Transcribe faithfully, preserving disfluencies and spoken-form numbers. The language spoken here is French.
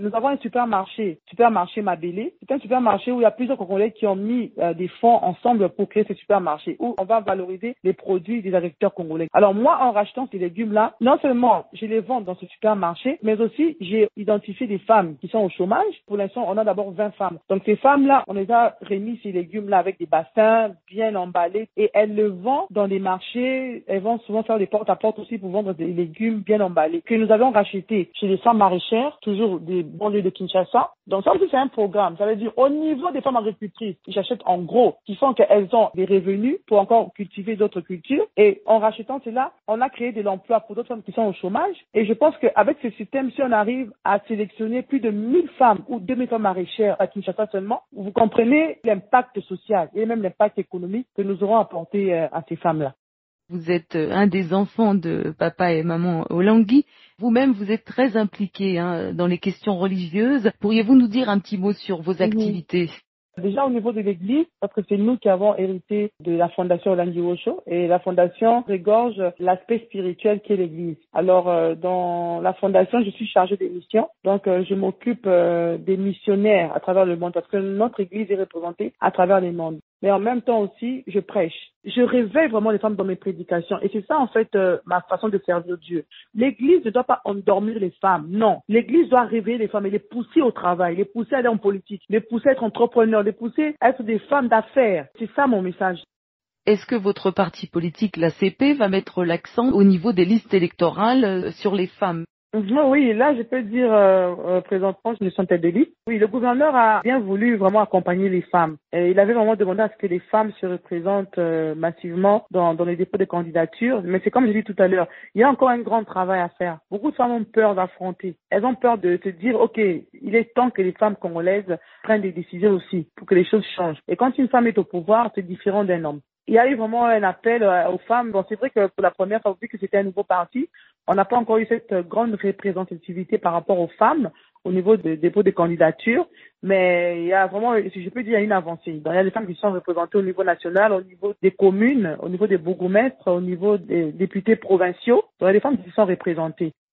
Nous avons un supermarché, supermarché Mabélé. C'est un supermarché où il y a plusieurs Congolais qui ont mis euh, des fonds ensemble pour créer ce supermarché, où on va valoriser les produits des agriculteurs congolais. Alors moi, en rachetant ces légumes-là, non seulement je les vends dans ce supermarché, mais aussi j'ai identifié des femmes qui sont au chômage. Pour l'instant, on a d'abord vingt femmes. Donc ces femmes-là, on les a remis ces légumes-là avec des bassins bien emballés et elles le vendent dans des marchés. Elles vont souvent faire des porte-à-porte aussi pour vendre des légumes bien emballés que nous avons rachetés chez les femmes maraîchères, toujours des banlieues de Kinshasa. Donc ça aussi, c'est un programme. Ça veut dire au niveau des femmes agricultrices qui achètent en gros, qui font qu'elles ont des revenus pour encore cultiver d'autres cultures. Et en rachetant cela, on a créé de l'emploi pour d'autres femmes qui sont au chômage. Et je pense qu'avec ce système, si on arrive à sélectionner plus de mille femmes ou deux mille femmes maraîchères à Kinshasa seulement, vous comprenez l'impact social et même l'impact économique que nous aurons apporté à ces femmes-là. Vous êtes un des enfants de papa et maman Olangui. Vous-même, vous êtes très impliqué hein, dans les questions religieuses. Pourriez-vous nous dire un petit mot sur vos activités? Déjà au niveau de l'église, parce que c'est nous qui avons hérité de la fondation Olangui Osho et la fondation regorge l'aspect spirituel qu'est l'église. Alors euh, dans la fondation, je suis chargée des missions, donc euh, je m'occupe euh, des missionnaires à travers le monde parce que notre église est représentée à travers le monde. Mais en même temps aussi, je prêche. Je réveille vraiment les femmes dans mes prédications. Et c'est ça, en fait, euh, ma façon de servir Dieu. L'Église ne doit pas endormir les femmes. Non. L'Église doit réveiller les femmes et les pousser au travail, les pousser à aller en politique, les pousser à être entrepreneurs, les pousser à être des femmes d'affaires. C'est ça mon message. Est-ce que votre parti politique, l'A C P, va mettre l'accent au niveau des listes électorales sur les femmes? Oui, là, je peux dire euh, euh, présentement, je suis tête de liste. Oui, le gouverneur a bien voulu vraiment accompagner les femmes. Et il avait vraiment demandé à ce que les femmes se représentent euh, massivement dans, dans les dépôts de candidature. Mais c'est comme je l'ai dit tout à l'heure, il y a encore un grand travail à faire. Beaucoup de femmes ont peur d'affronter. Elles ont peur de se dire, OK, il est temps que les femmes congolaises prennent des décisions aussi pour que les choses changent. Et quand une femme est au pouvoir, c'est différent d'un homme. Il y a eu vraiment un appel aux femmes. Bon, c'est vrai que pour la première fois, vu que c'était un nouveau parti, on n'a pas encore eu cette grande représentativité par rapport aux femmes au niveau des dépôts de candidature, mais il y a vraiment, si je peux dire, il y a une avancée. Donc, il y a des femmes qui sont représentées au niveau national, au niveau des communes, au niveau des bourgmestres, au niveau des députés provinciaux. Donc, il y a des femmes qui sont représentées.